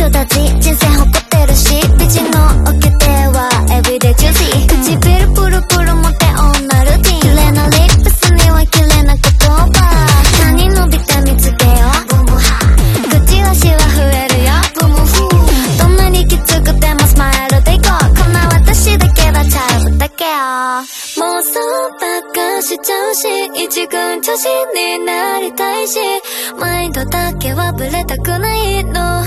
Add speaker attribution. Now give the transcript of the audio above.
Speaker 1: 人たち人生誇ってるし、美人のおきては everyday juicy。 唇プルプルモテ女ルーティン、綺麗なリップスには綺麗な言葉、他人伸びて見つけよう、口足は増えるよ、どんなにきつくてもスマイルでいこう、こんな私だけだチャイブだけよ、妄想ばっかしちゃうし、一軍女子になりたいし、マインドだけはブレたくないの